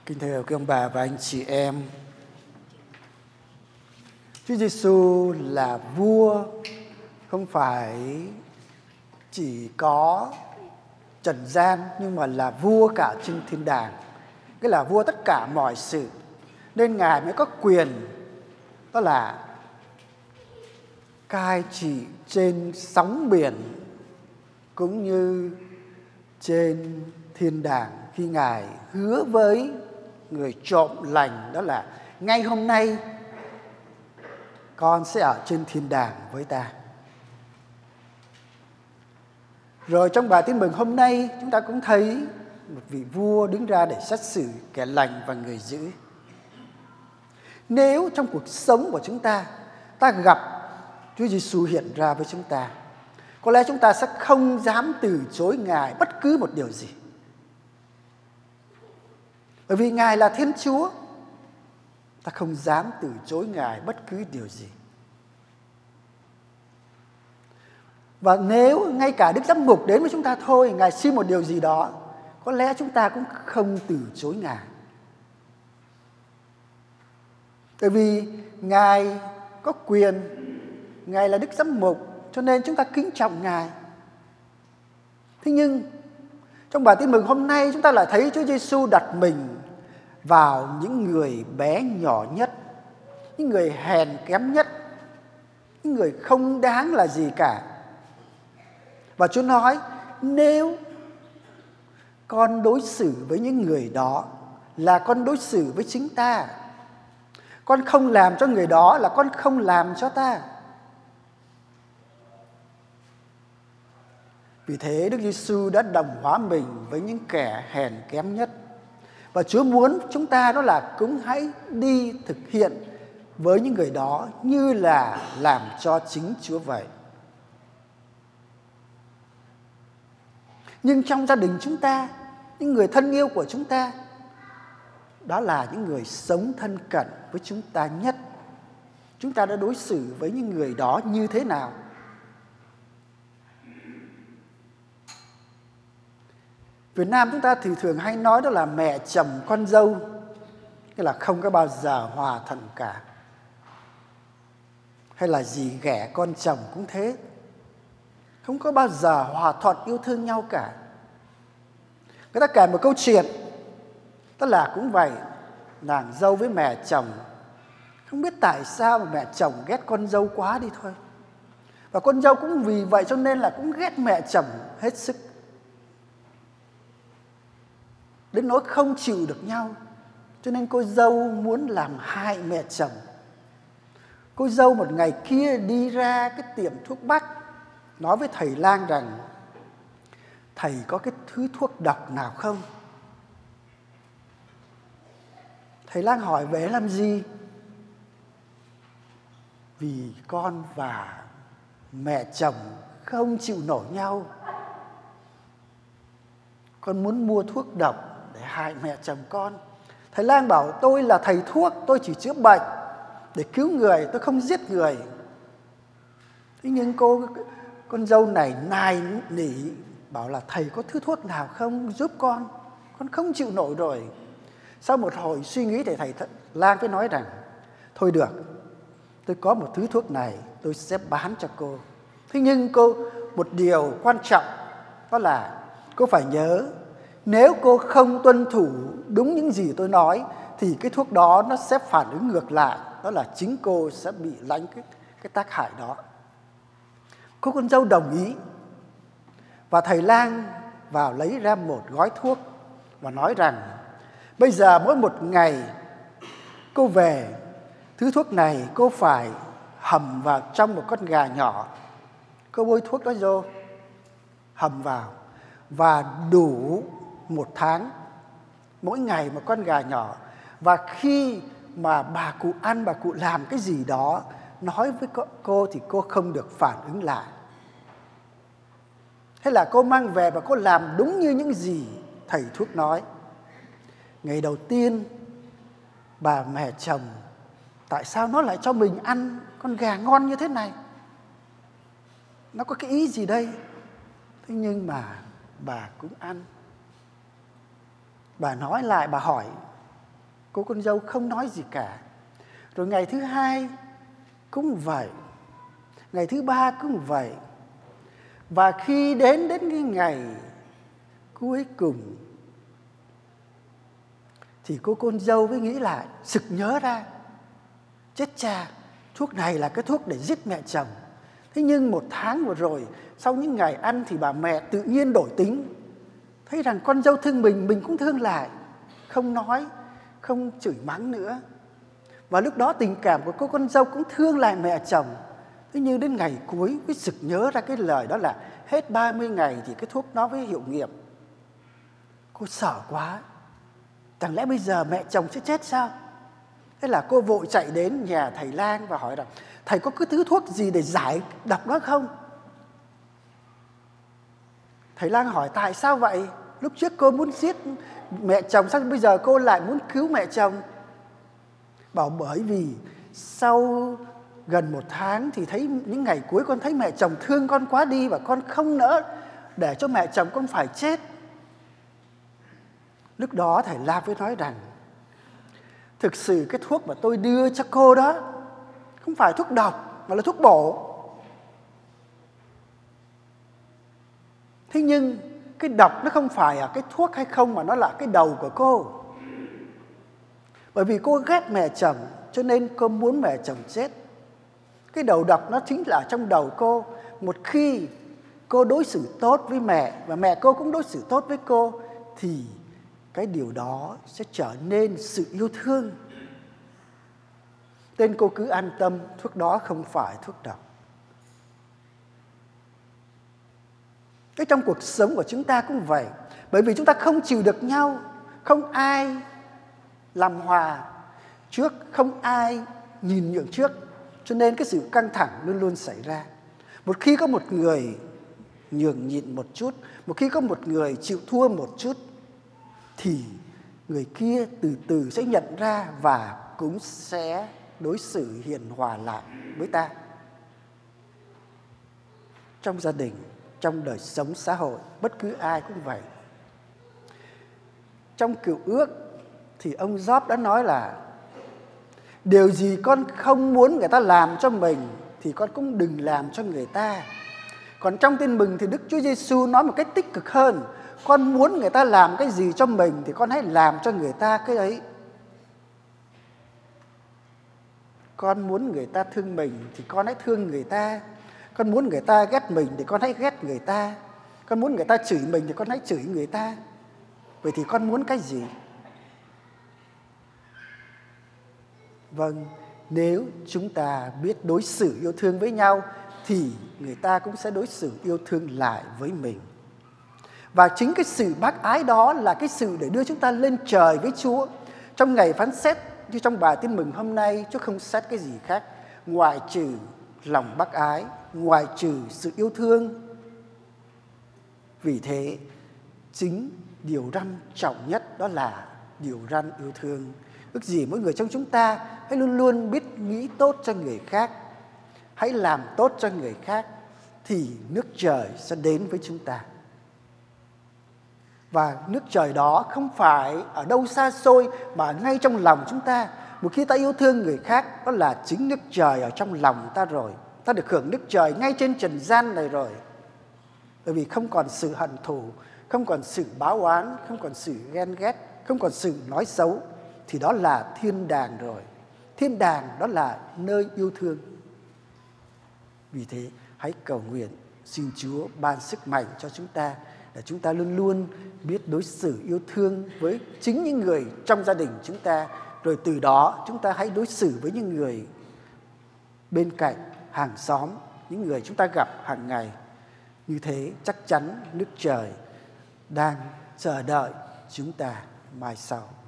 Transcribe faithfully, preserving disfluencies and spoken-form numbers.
Kính thưa quý ông bà và anh chị em, Chúa Giêsu là vua không phải chỉ có trần gian, nhưng mà là vua cả trên thiên đàng, cái là vua tất cả mọi sự, nên Ngài mới có quyền đó là cai trị trên sóng biển cũng như trên thiên đàng, khi Ngài hứa với người trộm lành đó là ngay hôm nay con sẽ ở trên thiên đàng với ta. Rồi trong bài tin mừng hôm nay chúng ta cũng thấy một vị vua đứng ra để xét xử kẻ lành và người dữ. Nếu trong cuộc sống của chúng ta, ta gặp Chúa Giêsu hiện ra với chúng ta, có lẽ chúng ta sẽ không dám từ chối Ngài bất cứ một điều gì. Bởi vì Ngài là Thiên Chúa, ta không dám từ chối Ngài bất cứ điều gì. Và nếu ngay cả Đức Giám mục đến với chúng ta thôi, Ngài xin một điều gì đó, có lẽ chúng ta cũng không từ chối Ngài. Bởi vì Ngài có quyền, Ngài là Đức Giám mục, cho nên chúng ta kính trọng Ngài. Thế nhưng trong bài tin mừng hôm nay chúng ta lại thấy Chúa Giêsu đặt mình vào những người bé nhỏ nhất, những người hèn kém nhất, những người không đáng là gì cả. Và Chúa nói, nếu con đối xử với những người đó là con đối xử với chính ta, con không làm cho người đó là con không làm cho ta. Vì thế Đức Giêsu đã đồng hóa mình với những kẻ hèn kém nhất. Và Chúa muốn chúng ta đó là cũng hãy đi thực hiện với những người đó như là làm cho chính Chúa vậy. Nhưng trong gia đình chúng ta, những người thân yêu của chúng ta, đó là những người sống thân cận với chúng ta nhất. Chúng ta đã đối xử với những người đó như thế nào? Việt Nam chúng ta thì thường hay nói đó là mẹ chồng con dâu, nghĩa là không có bao giờ hòa thuận cả. Hay là dì ghẻ con chồng cũng thế, không có bao giờ hòa thuận yêu thương nhau cả. Người ta kể một câu chuyện, tức là cũng vậy, nàng dâu với mẹ chồng, không biết tại sao mà mẹ chồng ghét con dâu quá đi thôi. Và con dâu cũng vì vậy cho nên là cũng ghét mẹ chồng hết sức, đến nỗi không chịu được nhau. Cho nên cô dâu muốn làm hại mẹ chồng. Cô dâu một ngày kia đi ra cái tiệm thuốc bắc, nói với thầy lang rằng, thầy có cái thứ thuốc độc nào không? Thầy lang hỏi về làm gì? Vì con và mẹ chồng không chịu nổi nhau, con muốn mua thuốc độc để hại mẹ chồng con. Thầy lang bảo, tôi là thầy thuốc, tôi chỉ chữa bệnh để cứu người, tôi không giết người. Thế nhưng cô con dâu này nài nỉ bảo là thầy có thứ thuốc nào không giúp con, con không chịu nổi rồi. Sau một hồi suy nghĩ thì thầy lang mới nói rằng, thôi được, tôi có một thứ thuốc này, tôi sẽ bán cho cô. Thế nhưng cô, một điều quan trọng đó là cô phải nhớ, nếu cô không tuân thủ đúng những gì tôi nói thì cái thuốc đó nó sẽ phản ứng ngược lại, đó là chính cô sẽ bị lãnh cái, cái tác hại đó. Cô con dâu đồng ý, và thầy lang vào lấy ra một gói thuốc và nói rằng, bây giờ mỗi một ngày cô về, thứ thuốc này cô phải hầm vào trong một con gà nhỏ. Cô bôi thuốc đó vô, hầm vào, và đủ một tháng, mỗi ngày một con gà nhỏ. Và khi mà bà cụ ăn, bà cụ làm cái gì đó, nói với cô thì cô không được phản ứng lại. Thế là cô mang về và cô làm đúng như những gì thầy thuốc nói. Ngày đầu tiên, bà mẹ chồng, tại sao nó lại cho mình ăn con gà ngon như thế này? Nó có cái ý gì đây? Thế nhưng mà bà cũng ăn. Bà nói lại, bà hỏi, Cô con dâu không nói gì cả. Rồi ngày thứ hai cũng vậy, ngày thứ ba cũng vậy. Và khi đến đến cái ngày cuối cùng thì cô con dâu mới nghĩ lại, sực nhớ ra, chết cha, thuốc này là cái thuốc để giết mẹ chồng. Thế nhưng một tháng vừa rồi, sau những ngày ăn thì bà mẹ tự nhiên đổi tính, thấy rằng con dâu thương mình, mình cũng thương lại, không nói, không chửi mắng nữa. Và lúc đó tình cảm của cô con dâu cũng thương lại mẹ chồng. Thế nhưng đến ngày cuối mới sực nhớ ra cái lời đó là hết ba mươi ngày thì cái thuốc nó mới hiệu nghiệm. Cô sợ quá, chẳng lẽ bây giờ mẹ chồng sẽ chết sao? Thế là cô vội chạy đến nhà thầy Lang và hỏi rằng, thầy có cái thứ thuốc gì để giải độc đó không? Thầy Lang hỏi tại sao vậy? Lúc trước cô muốn giết mẹ chồng, sao bây giờ cô lại muốn cứu mẹ chồng? Bảo bởi vì sau gần một tháng thì thấy những ngày cuối con thấy mẹ chồng thương con quá đi, và con không nỡ để cho mẹ chồng con phải chết. Lúc đó thầy Lang mới nói rằng, thực sự cái thuốc mà tôi đưa cho cô đó không phải thuốc độc mà là thuốc bổ. Thế nhưng cái độc nó không phải ở cái thuốc hay không, mà nó là cái đầu của cô. Bởi vì cô ghét mẹ chồng cho nên cô muốn mẹ chồng chết. Cái đầu độc nó chính là trong đầu cô. Một khi cô đối xử tốt với mẹ và mẹ cô cũng đối xử tốt với cô thì cái điều đó sẽ trở nên sự yêu thương. Nên cô cứ an tâm, thuốc đó không phải thuốc độc. Cái trong cuộc sống của chúng ta cũng vậy. Bởi vì chúng ta không chịu được nhau, không ai làm hòa trước, không ai nhìn nhượng trước, cho nên cái sự căng thẳng luôn luôn xảy ra. Một khi có một người nhường nhịn một chút, một khi có một người chịu thua một chút, thì người kia từ từ sẽ nhận ra và cũng sẽ đối xử hiền hòa lại với ta. Trong gia đình, trong đời sống xã hội, bất cứ ai cũng vậy. Trong Cựu Ước thì ông Gióp đã nói là điều gì con không muốn người ta làm cho mình thì con cũng đừng làm cho người ta. Còn trong Tin Mừng thì Đức Chúa Giêsu nói một cách tích cực hơn, con muốn người ta làm cái gì cho mình thì con hãy làm cho người ta cái ấy. Con muốn người ta thương mình thì con hãy thương người ta. Con muốn người ta ghét mình thì con hãy ghét người ta. Con muốn người ta chửi mình thì con hãy chửi người ta. Vậy thì con muốn cái gì? Vâng, nếu chúng ta biết đối xử yêu thương với nhau thì người ta cũng sẽ đối xử yêu thương lại với mình. Và chính cái sự bác ái đó là cái sự để đưa chúng ta lên trời với Chúa. Trong ngày phán xét, như trong bài Tin Mừng hôm nay, Chúa không xét cái gì khác ngoại trừ lòng bác ái, ngoại trừ sự yêu thương. Vì thế, chính điều răn trọng nhất đó là điều răn yêu thương. Ước gì mỗi người trong chúng ta hãy luôn luôn biết nghĩ tốt cho người khác, hãy làm tốt cho người khác, thì nước trời sẽ đến với chúng ta. Và nước trời đó không phải ở đâu xa xôi mà ngay trong lòng chúng ta. Một khi ta yêu thương người khác, đó là chính nước trời ở trong lòng ta rồi. Ta được hưởng nước trời ngay trên trần gian này rồi. Bởi vì không còn sự hận thù, không còn sự báo oán, không còn sự ghen ghét, không còn sự nói xấu, thì đó là thiên đàng rồi. Thiên đàng đó là nơi yêu thương. Vì thế hãy cầu nguyện xin Chúa ban sức mạnh cho chúng ta, để chúng ta luôn luôn biết đối xử yêu thương với chính những người trong gia đình chúng ta. Rồi từ đó chúng ta hãy đối xử với những người bên cạnh, hàng xóm, những người chúng ta gặp hàng ngày. Như thế chắc chắn nước trời đang chờ đợi chúng ta mai sau.